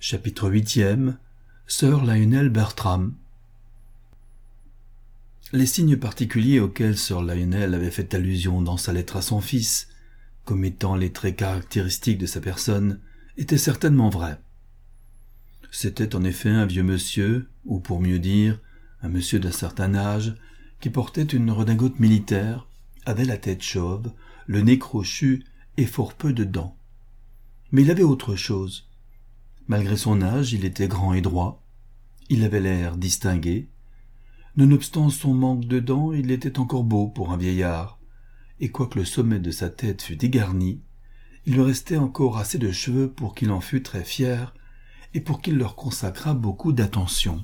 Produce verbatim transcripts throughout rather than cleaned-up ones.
Chapitre huitième. Sir Lionel Bertram. Les signes particuliers auxquels Sir Lionel avait fait allusion dans sa lettre à son fils, comme étant les traits caractéristiques de sa personne, étaient certainement vrais. C'était en effet un vieux monsieur, ou pour mieux dire, un monsieur d'un certain âge, qui portait une redingote militaire, avait la tête chauve, le nez crochu et fort peu de dents. Mais il avait autre chose. Malgré son âge, il était grand et droit. Il avait l'air distingué. Nonobstant son manque de dents, il était encore beau pour un vieillard, et quoique le sommet de sa tête fût dégarni, il lui restait encore assez de cheveux pour qu'il en fût très fier et pour qu'il leur consacrât beaucoup d'attention.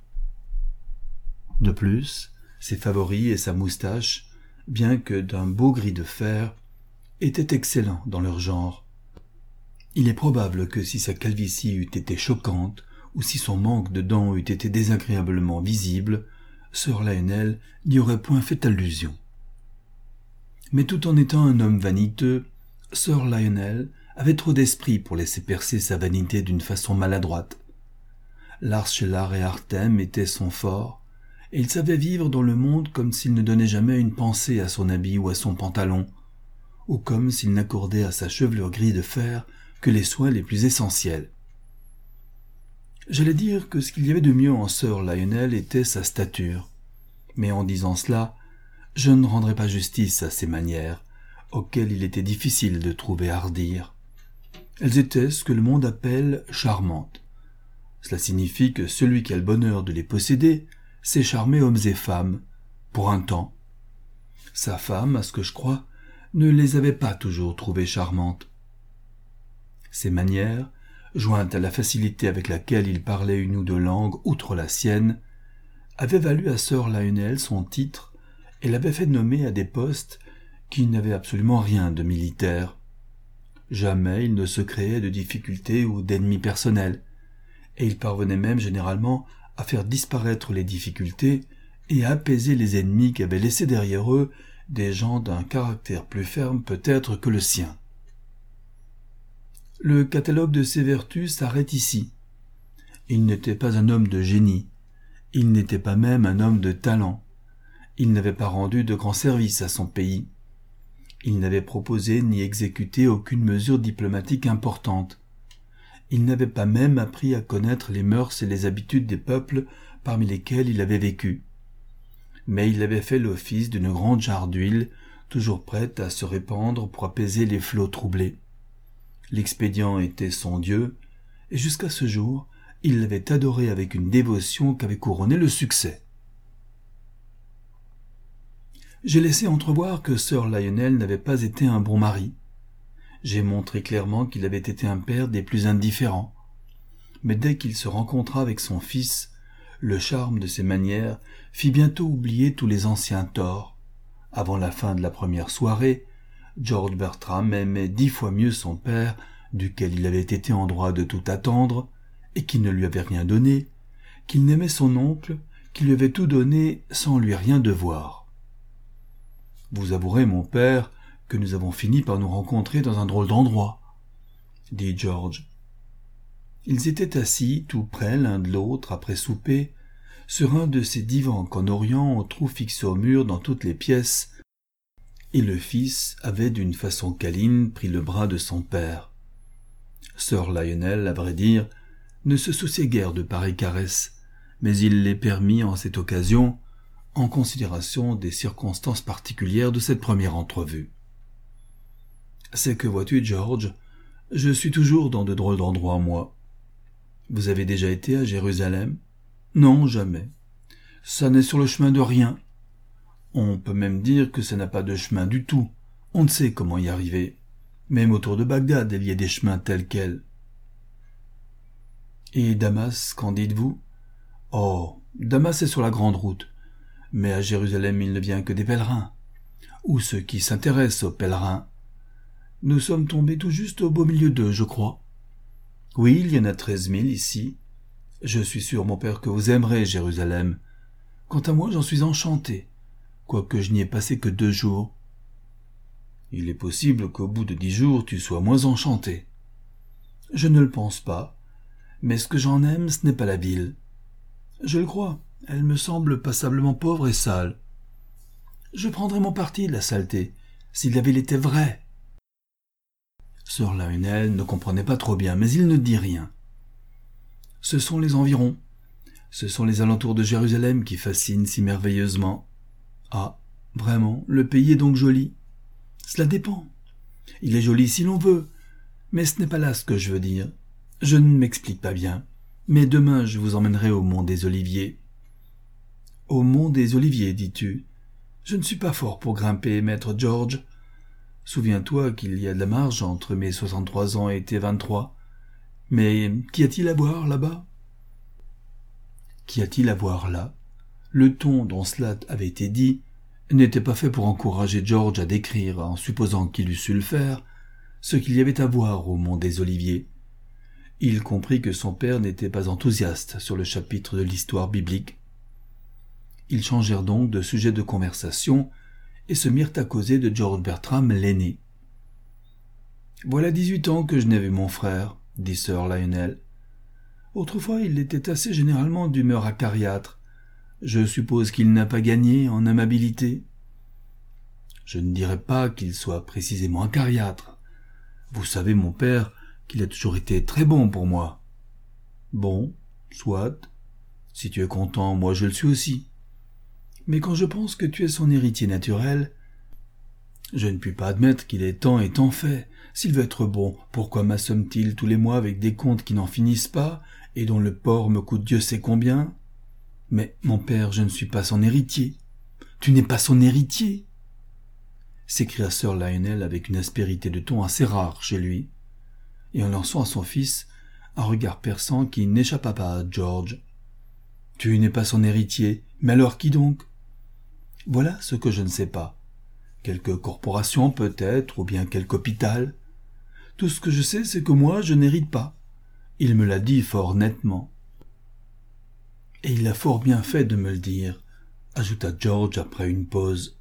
De plus, ses favoris et sa moustache, bien que d'un beau gris de fer, étaient excellents dans leur genre. Il est probable que si sa calvitie eût été choquante, ou si son manque de dents eût été désagréablement visible, Sir Lionel n'y aurait point fait allusion. Mais tout en étant un homme vaniteux, Sir Lionel avait trop d'esprit pour laisser percer sa vanité d'une façon maladroite. L'ars chez l'art et artem était son fort, et il savait vivre dans le monde comme s'il ne donnait jamais une pensée à son habit ou à son pantalon, ou comme s'il n'accordait à sa chevelure gris de fer que les soins les plus essentiels. J'allais dire que ce qu'il y avait de mieux en Sir Lionel était sa stature, mais en disant cela, je ne rendrai pas justice à ses manières, auxquelles il était difficile de trouver hardir. Elles étaient ce que le monde appelle charmantes. Cela signifie que celui qui a le bonheur de les posséder sait charmer hommes et femmes, pour un temps. Sa femme, à ce que je crois, ne les avait pas toujours trouvées charmantes. Ses manières, jointes à la facilité avec laquelle il parlait une ou deux langues outre la sienne, avaient valu à Sir Lionel son titre et l'avaient fait nommer à des postes qui n'avaient absolument rien de militaire. Jamais il ne se créait de difficultés ou d'ennemis personnels, et il parvenait même généralement à faire disparaître les difficultés et à apaiser les ennemis qui avaient laissé derrière eux des gens d'un caractère plus ferme peut-être que le sien. Le catalogue de ses vertus s'arrête ici. Il n'était pas un homme de génie, il n'était pas même un homme de talent, il n'avait pas rendu de grands services à son pays, il n'avait proposé ni exécuté aucune mesure diplomatique importante, il n'avait pas même appris à connaître les mœurs et les habitudes des peuples parmi lesquels il avait vécu, mais il avait fait l'office d'une grande jarre d'huile, toujours prête à se répandre pour apaiser les flots troublés. L'expédient était son Dieu, et jusqu'à ce jour, il l'avait adoré avec une dévotion qu'avait couronné le succès. J'ai laissé entrevoir que Sir Lionel n'avait pas été un bon mari. J'ai montré clairement qu'il avait été un père des plus indifférents. Mais dès qu'il se rencontra avec son fils, le charme de ses manières fit bientôt oublier tous les anciens torts. Avant la fin de la première soirée, George Bertram aimait dix fois mieux son père, duquel il avait été en droit de tout attendre, et qui ne lui avait rien donné, qu'il n'aimait son oncle, qui lui avait tout donné sans lui rien devoir. Vous avouerez, mon père, que nous avons fini par nous rencontrer dans un drôle d'endroit, dit George. Ils étaient assis tout près l'un de l'autre après souper, sur un de ces divans qu'en Orient on trouve fixés au mur dans toutes les pièces, et le fils avait d'une façon câline pris le bras de son père. Sir Lionel, à vrai dire, ne se souciait guère de pareilles caresses, mais il les permit en cette occasion, en considération des circonstances particulières de cette première entrevue. « C'est que, vois-tu, George, je suis toujours dans de drôles d'endroits, moi. Vous avez déjà été à Jérusalem ? Non, jamais. Ça n'est sur le chemin de rien. On peut même dire que ça n'a pas de chemin du tout. On ne sait comment y arriver. Même autour de Bagdad, il y a des chemins tels quels. Et Damas, qu'en dites-vous ? Oh, Damas est sur la grande route. Mais à Jérusalem, il ne vient que des pèlerins. Ou ceux qui s'intéressent aux pèlerins. Nous sommes tombés tout juste au beau milieu d'eux, je crois. Oui, il y en a treize mille ici. Je suis sûr, mon père, que vous aimerez Jérusalem. Quant à moi, j'en suis enchanté. Quoique je n'y ai passé que deux jours. Il est possible qu'au bout de dix jours tu sois moins enchanté. Je ne le pense pas, Mais ce que j'en aime, ce n'est pas la ville. Je le crois, elle me semble passablement pauvre et sale. Je prendrais mon parti de la saleté, si la ville était vraie. » Sir Lionel ne comprenait pas trop bien, mais il ne dit rien. « Ce sont les environs. Ce sont les alentours de Jérusalem qui fascinent si merveilleusement. Ah, vraiment, le pays est donc joli. Cela dépend. Il est joli si l'on veut, mais ce n'est pas là ce que je veux dire. Je ne m'explique pas bien, mais demain je vous emmènerai au mont des Oliviers. »« Au mont des Oliviers, dis-tu ? Je ne suis pas fort pour grimper, maître George. Souviens-toi qu'il y a de la marge entre mes soixante-trois ans et tes vingt-trois. Mais qu'y a-t-il à voir là-bas ? » Qu'y a-t-il à voir là ? Le ton dont cela avait été dit n'était pas fait pour encourager George à décrire, en supposant qu'il eût su le faire, ce qu'il y avait à voir au mont des Oliviers. Il comprit que son père n'était pas enthousiaste sur le chapitre de l'histoire biblique. Ils changèrent donc de sujet de conversation et se mirent à causer de George Bertram l'aîné. « Voilà dix-huit ans que je n'ai vu mon frère, » dit Sir Lionel. « Autrefois, il était assez généralement d'humeur acariâtre. Je suppose qu'il n'a pas gagné en amabilité. » « Je ne dirais pas qu'il soit précisément acariâtre. Vous savez, mon père, qu'il a toujours été très bon pour moi. »« Bon, soit. Si tu es content, moi je le suis aussi. Mais quand je pense que tu es son héritier naturel, je ne puis pas admettre qu'il ait tant et tant fait. S'il veut être bon, pourquoi m'assomme-t-il tous les mois avec des comptes qui n'en finissent pas et dont le port me coûte Dieu sait combien ? Mais, mon père, je ne suis pas son héritier. »« Tu n'es pas son héritier ?» s'écria Sir Lionel avec une aspérité de ton assez rare chez lui, et en lançant à son fils un regard perçant qui n'échappa pas à George. « Tu n'es pas son héritier, mais alors qui donc ? » ?»« Voilà ce que je ne sais pas. Quelque corporation peut-être, ou bien quelque hôpital. Tout ce que je sais, c'est que moi, je n'hérite pas. Il me l'a dit fort nettement. »« Et il a fort bien fait de me le dire, » ajouta George après une pause.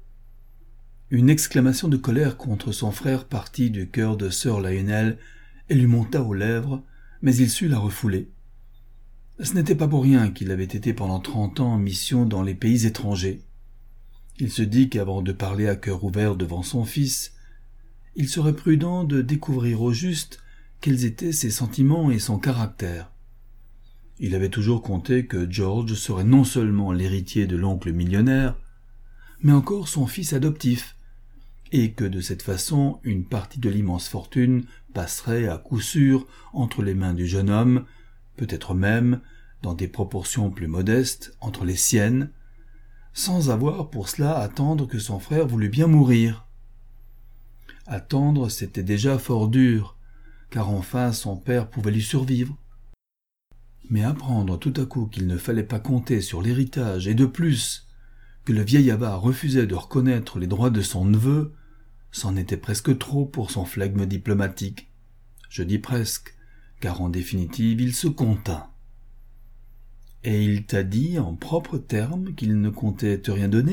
Une exclamation de colère contre son frère partit du cœur de Sir Lionel et lui monta aux lèvres, mais il sut la refouler. Ce n'était pas pour rien qu'il avait été pendant trente ans en mission dans les pays étrangers. Il se dit qu'avant de parler à cœur ouvert devant son fils, il serait prudent de découvrir au juste quels étaient ses sentiments et son caractère. Il avait toujours compté que George serait non seulement l'héritier de l'oncle millionnaire, mais encore son fils adoptif, et que de cette façon une partie de l'immense fortune passerait à coup sûr entre les mains du jeune homme, peut-être même, dans des proportions plus modestes, entre les siennes, sans avoir pour cela à attendre que son frère voulût bien mourir. Attendre, c'était déjà fort dur, car enfin son père pouvait lui survivre. Mais apprendre tout à coup qu'il ne fallait pas compter sur l'héritage, et de plus, que le vieil avare refusait de reconnaître les droits de son neveu, c'en était presque trop pour son flegme diplomatique. Je dis presque, car en définitive il se contint. « Et il t'a dit en propres termes qu'il ne comptait te rien donner ?»«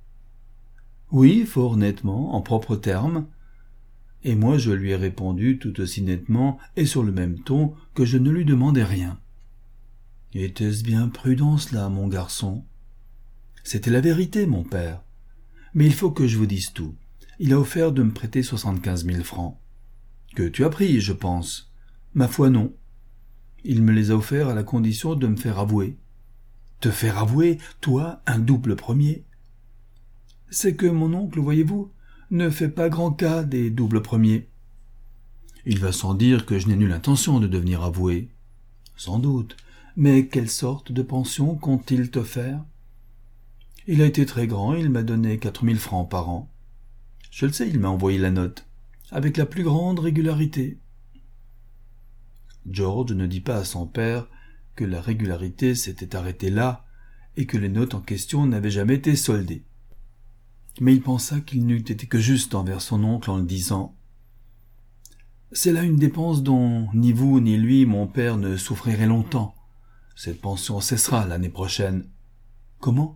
Oui, fort nettement, en propres termes. Et moi je lui ai répondu tout aussi nettement et sur le même ton que je ne lui demandais rien. » « Était-ce bien prudent cela, mon garçon ? » ?»« C'était la vérité, mon père. Mais il faut que je vous dise tout. Il a offert de me prêter soixante-quinze mille francs. Que tu as pris, je pense. Ma foi, non. Il me les a offerts à la condition de me faire avouer. Te faire avouer, toi, un double premier ? C'est que mon oncle, voyez-vous, ne fait pas grand cas des doubles premiers. Il va sans dire que je n'ai nulle intention de devenir avoué. Sans doute. Mais quelle sorte de pension compte-t-il te faire ? Il a été très grand, il m'a donné quatre mille francs par an. Je le sais, il m'a envoyé la note, avec la plus grande régularité. George ne dit pas à son père que la régularité s'était arrêtée là et que les notes en question n'avaient jamais été soldées. Mais il pensa qu'il n'eût été que juste envers son oncle en le disant « C'est là une dépense dont ni vous ni lui, mon père, ne souffriraient longtemps. Cette pension cessera l'année prochaine. » Comment ?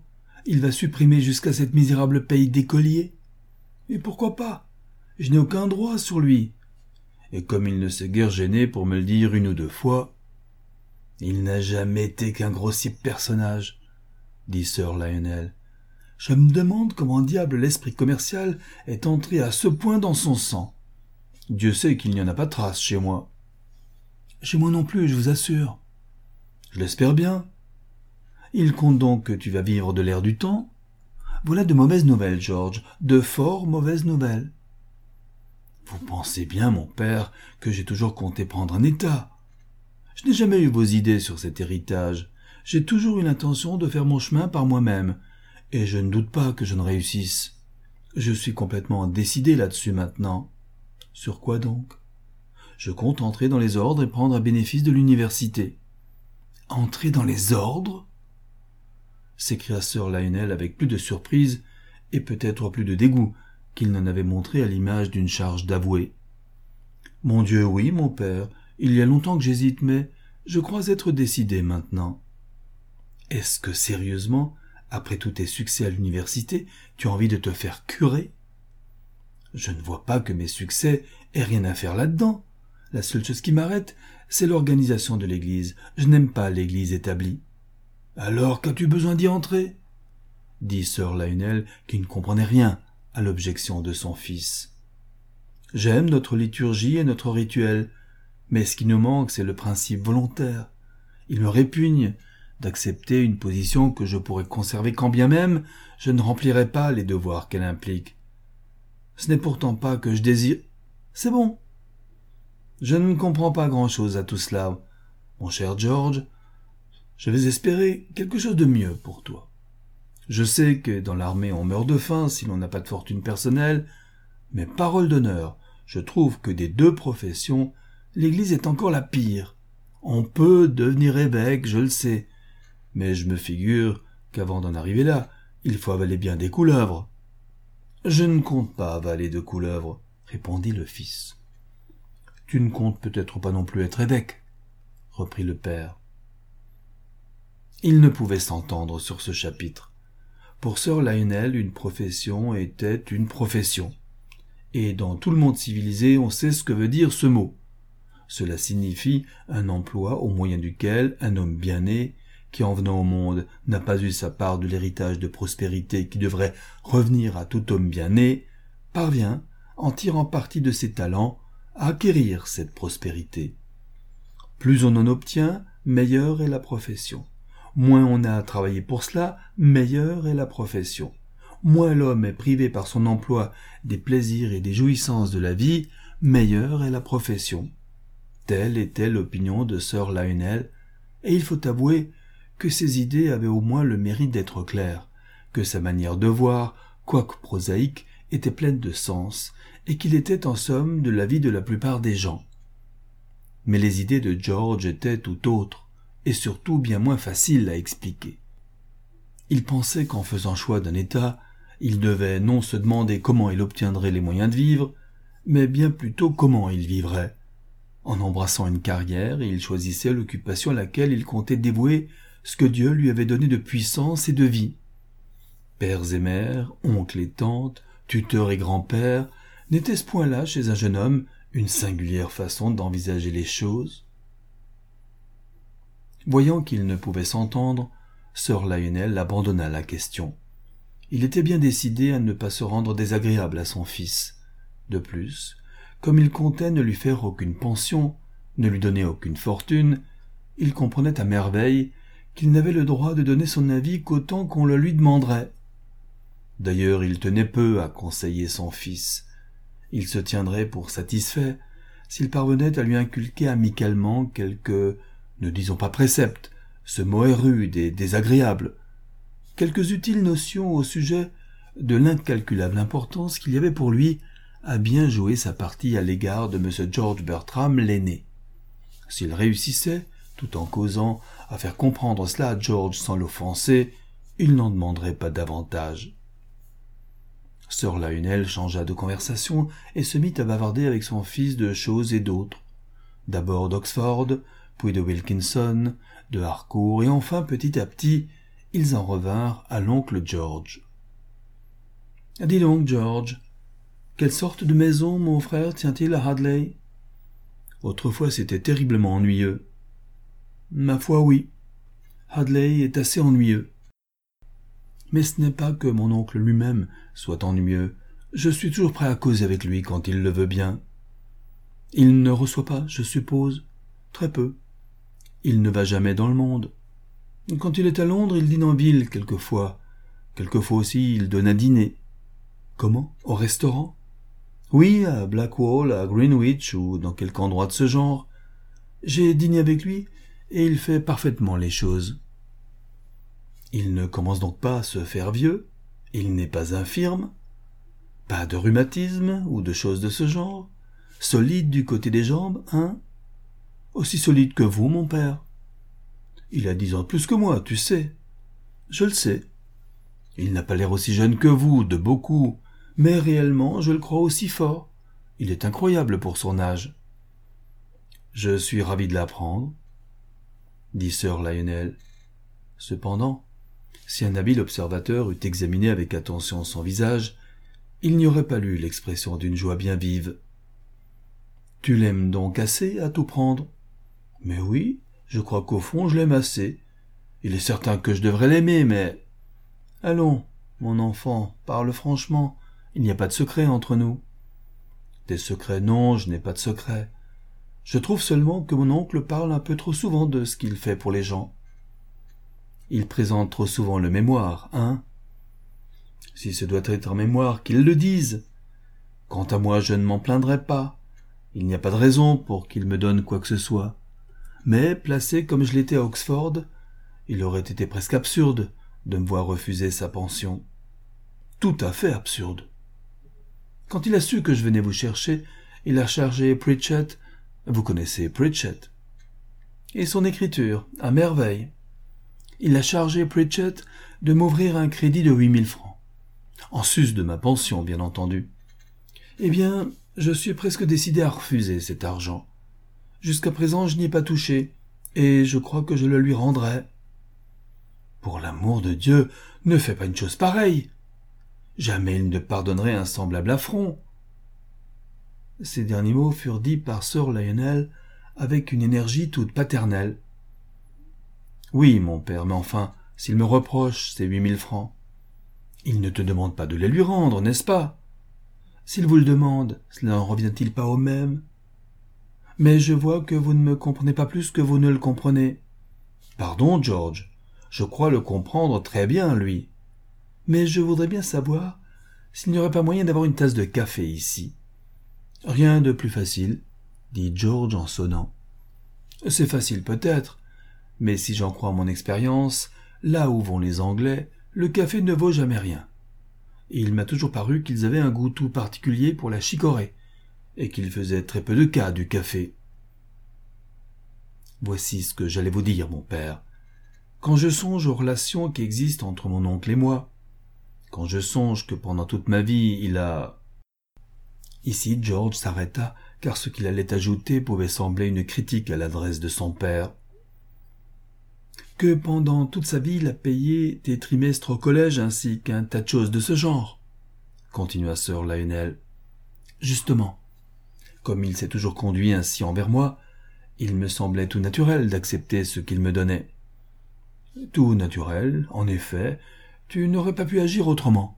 Il va supprimer jusqu'à cette misérable paye d'écolier ? Et pourquoi pas ? Je n'ai aucun droit sur lui. Et comme il ne s'est guère gêné pour me le dire une ou deux fois, Il n'a jamais été qu'un grossier personnage, dit sir Lionel. Je me demande comment diable l'esprit commercial est entré à ce point dans son sang. Dieu sait qu'il n'y en a pas trace chez moi. Chez moi non plus, je vous assure. Je l'espère bien. Il compte donc que tu vas vivre de l'air du temps? Voilà de mauvaises nouvelles, George, de fort mauvaises nouvelles. Vous pensez bien, mon père, que j'ai toujours compté prendre un état. Je n'ai jamais eu vos idées sur cet héritage. J'ai toujours eu l'intention de faire mon chemin par moi-même, et je ne doute pas que je ne réussisse. Je suis complètement décidé là-dessus maintenant. Sur quoi donc? Je compte entrer dans les ordres et prendre un bénéfice de l'université. Entrer dans les ordres? S'écria sir Lionel avec plus de surprise et peut-être plus de dégoût qu'il n'en avait montré à l'image d'une charge d'avoué. Mon Dieu, oui, mon père, il y a longtemps que j'hésite, mais je crois être décidé maintenant. Est-ce que, sérieusement, après tous tes succès à l'université, tu as envie de te faire curer? Je ne vois pas que mes succès aient rien à faire là-dedans. La seule chose qui m'arrête, c'est l'organisation de l'Église. Je n'aime pas l'Église établie. Alors qu'as-tu besoin d'y entrer? Dit sir Lionel, qui ne comprenait rien à l'objection de son fils. J'aime notre liturgie et notre rituel, mais ce qui nous manque, c'est le principe volontaire. Il me répugne d'accepter une position que je pourrais conserver quand bien même je ne remplirais pas les devoirs qu'elle implique. Ce n'est pourtant pas que je désire... C'est bon. Je ne comprends pas grand-chose à tout cela, mon cher George. Je vais espérer quelque chose de mieux pour toi. Je sais que dans l'armée on meurt de faim si l'on n'a pas de fortune personnelle, mais parole d'honneur, je trouve que des deux professions, l'Église est encore la pire. On peut devenir évêque, je le sais, mais je me figure qu'avant d'en arriver là, il faut avaler bien des couleuvres. Je ne compte pas avaler de couleuvres, répondit le fils. Tu ne comptes peut-être pas non plus être évêque, reprit le père. Ils ne pouvaient s'entendre sur ce chapitre. Pour sir Lionel, une profession était une profession. Et dans tout le monde civilisé, on sait ce que veut dire ce mot. Cela signifie un emploi au moyen duquel un homme bien né, qui en venant au monde n'a pas eu sa part de l'héritage de prospérité qui devrait revenir à tout homme bien né, parvient, en tirant parti de ses talents, à acquérir cette prospérité. Plus on en obtient, meilleure est la profession. Moins on a à travailler pour cela, meilleure est la profession. Moins l'homme est privé par son emploi des plaisirs et des jouissances de la vie, meilleure est la profession. Telle était l'opinion de sir Lionel, et il faut avouer que ses idées avaient au moins le mérite d'être claires, que sa manière de voir, quoique prosaïque, était pleine de sens, et qu'il était en somme de l'avis de la plupart des gens. Mais les idées de George étaient tout autres, et surtout bien moins faciles à expliquer. Il pensait qu'en faisant choix d'un état, il devait non se demander comment il obtiendrait les moyens de vivre, mais bien plutôt comment il vivrait. En embrassant une carrière, il choisissait l'occupation à laquelle il comptait dévouer ce que Dieu lui avait donné de puissance et de vie. Pères et mères, oncles et tantes, tuteurs et grands-pères, n'était-ce point là, chez un jeune homme, une singulière façon d'envisager les choses? Voyant qu'il ne pouvait s'entendre, sir Lionel abandonna la question. Il était bien décidé à ne pas se rendre désagréable à son fils. De plus, comme il comptait ne lui faire aucune pension, ne lui donner aucune fortune, il comprenait à merveille qu'il n'avait le droit de donner son avis qu'autant qu'on le lui demanderait. D'ailleurs, il tenait peu à conseiller son fils. Il se tiendrait pour satisfait s'il parvenait à lui inculquer amicalement quelques, ne disons pas préceptes, ce mot est rude et désagréable, quelques utiles notions au sujet de l'incalculable importance qu'il y avait pour lui à bien jouer sa partie à l'égard de M. George Bertram l'aîné. S'il réussissait, tout en causant, à faire comprendre cela à George sans l'offenser, il n'en demanderait pas davantage. Sir Lionel changea de conversation et se mit à bavarder avec son fils de choses et d'autres. D'abord d'Oxford, puis de Wilkinson, de Harcourt, et enfin, petit à petit, ils en revinrent à l'oncle George. « Dis donc, George, quelle sorte de maison mon frère tient-il à Hadley ?» Autrefois, c'était terriblement ennuyeux. Ma foi, oui. Hadley est assez ennuyeux. Mais ce n'est pas que mon oncle lui-même soit ennuyeux. Je suis toujours prêt à causer avec lui quand il le veut bien. Il ne reçoit pas, je suppose, très peu. Il ne va jamais dans le monde. Quand il est à Londres, il dîne en ville quelquefois. Quelquefois aussi, il donne un dîner. Comment? Au restaurant? Oui, à Blackwall, à Greenwich ou dans quelque endroit de ce genre. J'ai dîné avec lui et il fait parfaitement les choses. Il ne commence donc pas à se faire vieux, il n'est pas infirme, pas de rhumatisme ou de choses de ce genre, solide du côté des jambes, hein? Aussi solide que vous, mon père. Il a dix ans de plus que moi, tu sais. Je le sais. Il n'a pas l'air aussi jeune que vous, de beaucoup, mais réellement, je le crois aussi fort. Il est incroyable pour son âge. Je suis ravi de l'apprendre, dit sir Lionel. Cependant, si un habile observateur eût examiné avec attention son visage, il n'y aurait pas lu l'expression d'une joie bien vive. « Tu l'aimes donc assez à tout prendre ?»« Mais oui, je crois qu'au fond je l'aime assez. Il est certain que je devrais l'aimer, mais... » « Allons, mon enfant, parle franchement, il n'y a pas de secret entre nous. »« Des secrets, non, je n'ai pas de secret. Je trouve seulement que mon oncle parle un peu trop souvent de ce qu'il fait pour les gens. Il présente trop souvent le mémoire, hein? Si ce doit être un mémoire, qu'il le dise. Quant à moi, je ne m'en plaindrai pas. Il n'y a pas de raison pour qu'il me donne quoi que ce soit. Mais, placé comme je l'étais à Oxford, il aurait été presque absurde de me voir refuser sa pension. Tout à fait absurde. Quand il a su que je venais vous chercher, il a chargé Pritchett, vous connaissez Pritchett, et son écriture, à merveille. Il a chargé Pritchett de m'ouvrir un crédit de huit mille francs. En sus de ma pension, bien entendu. Eh bien, je suis presque décidé à refuser cet argent. Jusqu'à présent, je n'y ai pas touché, et je crois que je le lui rendrai. Pour l'amour de Dieu, ne fais pas une chose pareille. Jamais il ne pardonnerait un semblable affront. Ces derniers mots furent dits par sir Lionel avec une énergie toute paternelle. Oui, mon père, mais enfin, s'il me reproche ces huit mille francs, il ne te demande pas de les lui rendre, n'est-ce pas? S'il vous le demande, cela n'en revient-il pas au même? Mais je vois que vous ne me comprenez pas plus que vous ne le comprenez. Pardon, George, je crois le comprendre très bien, lui. Mais je voudrais bien savoir s'il n'y aurait pas moyen d'avoir une tasse de café ici. Rien de plus facile, dit George en sonnant. C'est facile peut-être, mais si j'en crois mon expérience, là où vont les Anglais, le café ne vaut jamais rien. Et il m'a toujours paru qu'ils avaient un goût tout particulier pour la chicorée, et qu'ils faisaient très peu de cas du café. Voici ce que j'allais vous dire, mon père. Quand je songe aux relations qui existent entre mon oncle et moi, quand je songe que pendant toute ma vie il a... Ici George s'arrêta, car ce qu'il allait ajouter pouvait sembler une critique à l'adresse de son père. Que pendant toute sa vie il a payé des trimestres au collège ainsi qu'un tas de choses de ce genre, continua sir Lionel. Justement, comme il s'est toujours conduit ainsi envers moi, il me semblait tout naturel d'accepter ce qu'il me donnait. Tout naturel, en effet, tu n'aurais pas pu agir autrement.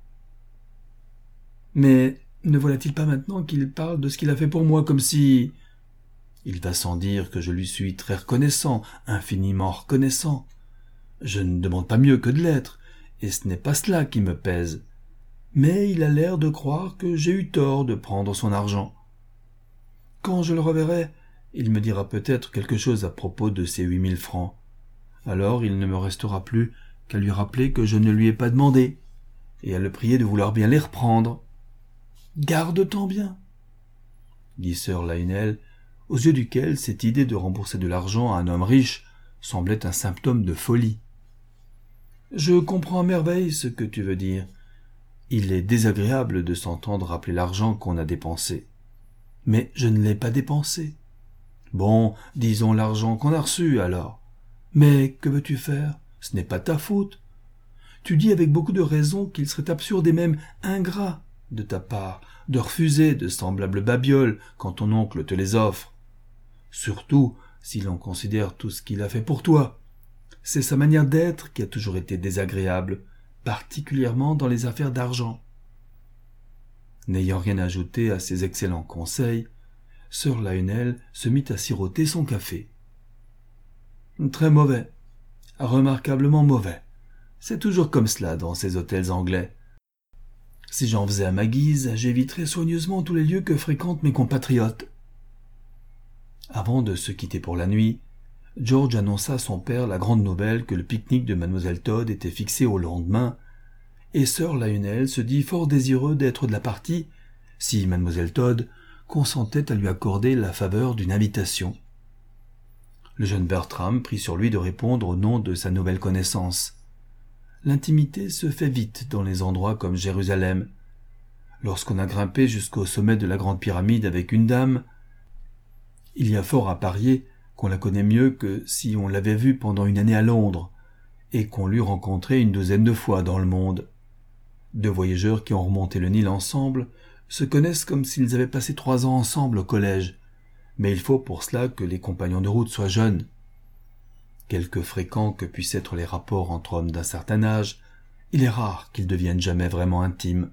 Mais ne voilà-t-il pas maintenant qu'il parle de ce qu'il a fait pour moi comme si... Il va sans dire que je lui suis très reconnaissant, infiniment reconnaissant. Je ne demande pas mieux que de l'être, et ce n'est pas cela qui me pèse. Mais il a l'air de croire que j'ai eu tort de prendre son argent. Quand je le reverrai, il me dira peut-être quelque chose à propos de ces huit mille francs. Alors il ne me restera plus qu'à lui rappeler que je ne lui ai pas demandé, et à le prier de vouloir bien les reprendre. « Garde-t'en bien !» dit sir Lionel, aux yeux duquel cette idée de rembourser de l'argent à un homme riche semblait un symptôme de folie. « Je comprends à merveille ce que tu veux dire. Il est désagréable de s'entendre rappeler l'argent qu'on a dépensé. Mais je ne l'ai pas dépensé. Bon, disons l'argent qu'on a reçu, alors. Mais que veux-tu faire? Ce n'est pas ta faute. Tu dis avec beaucoup de raison qu'il serait absurde et même ingrat de ta part de refuser de semblables babioles quand ton oncle te les offre. Surtout si l'on considère tout ce qu'il a fait pour toi. C'est sa manière d'être qui a toujours été désagréable, particulièrement dans les affaires d'argent. » N'ayant rien ajouté à ces excellents conseils, sir Lionel se mit à siroter son café. « Très mauvais, remarquablement mauvais. C'est toujours comme cela dans ces hôtels anglais. Si j'en faisais à ma guise, j'éviterais soigneusement tous les lieux que fréquentent mes compatriotes. » Avant de se quitter pour la nuit, George annonça à son père la grande nouvelle que le pique-nique de mademoiselle Todd était fixé au lendemain, et sir Lionel se dit fort désireux d'être de la partie si mademoiselle Todd consentait à lui accorder la faveur d'une invitation. Le jeune Bertram prit sur lui de répondre au nom de sa nouvelle connaissance. L'intimité se fait vite dans les endroits comme Jérusalem. Lorsqu'on a grimpé jusqu'au sommet de la grande pyramide avec une dame, il y a fort à parier qu'on la connaît mieux que si on l'avait vue pendant une année à Londres et qu'on l'eût rencontrée une douzaine de fois dans le monde. Deux voyageurs qui ont remonté le Nil ensemble se connaissent comme s'ils avaient passé trois ans ensemble au collège, mais il faut pour cela que les compagnons de route soient jeunes. Quelque fréquents que puissent être les rapports entre hommes d'un certain âge, il est rare qu'ils deviennent jamais vraiment intimes.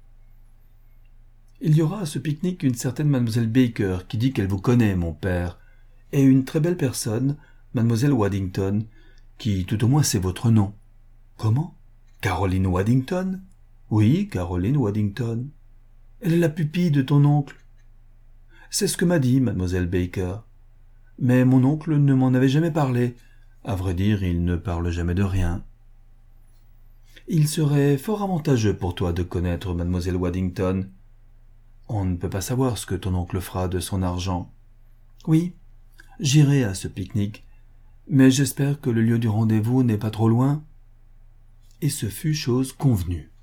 « Il y aura à ce pique-nique une certaine mademoiselle Baker qui dit qu'elle vous connaît, mon père, et une très belle personne, mademoiselle Waddington, qui tout au moins sait votre nom. »« Comment ? Caroline Waddington ? » ?»« Oui, Caroline Waddington. Elle est la pupille de ton oncle. »« C'est ce que m'a dit mademoiselle Baker. Mais mon oncle ne m'en avait jamais parlé. À vrai dire, il ne parle jamais de rien. »« Il serait fort avantageux pour toi de connaître mademoiselle Waddington. On ne peut pas savoir ce que ton oncle fera de son argent. »« Oui, j'irai à ce pique-nique, mais j'espère que le lieu du rendez-vous n'est pas trop loin. » Et ce fut chose convenue.